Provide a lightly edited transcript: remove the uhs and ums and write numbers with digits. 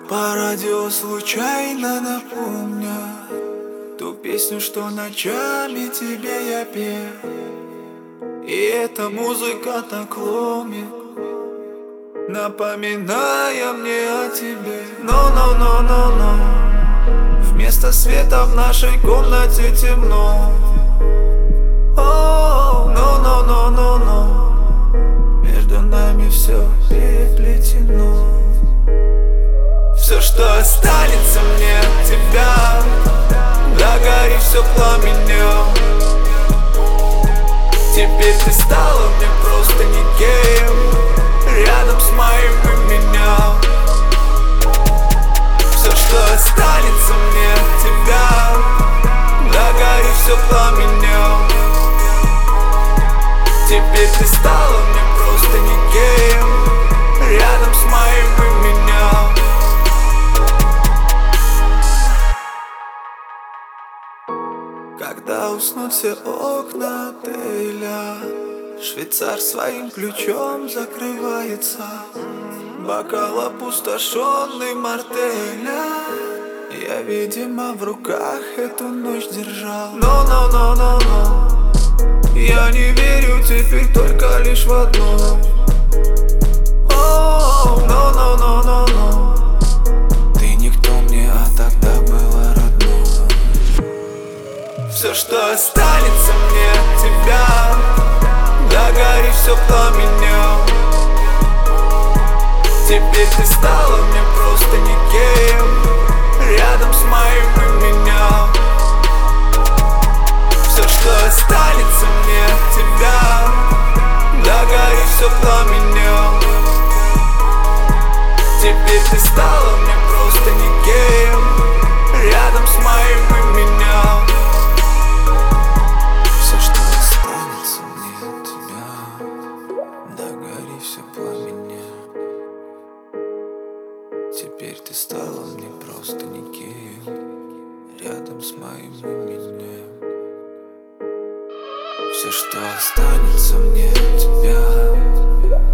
По радио случайно напомню ту песню, что ночами тебе я пел. И эта музыка так ломит, напоминая мне о тебе. Но вместо света в нашей комнате темно. Но между нами все переплетено. Все, что останется мне от тебя, догори все пламенем. Теперь ты стала мне просто никем, рядом с моим именем. Все, что останется мне от тебя, догори все пламенем. Теперь ты стала мне просто никем, рядом с моим именем. Когда уснут все окна отеля, швейцар своим ключом закрывается, бокал опустошенный мартеля. Я, видимо, в руках эту ночь держал. Но я не верю теперь только лишь в одно. Но ты никто мне, а тогда было родное. Все, что останется мне от тебя, догори все пламенем. Теперь ты стала мне просто никем, рядом с моим именем. Все, что останется мне от тебя, догори все пламенем. Теперь ты стала мне просто никем, рядом с моим именем. Все, что останется мне от тебя, догори все пламенем. Теперь ты стала мне просто никем, рядом с моим именем. Все, что останется мне от тебя,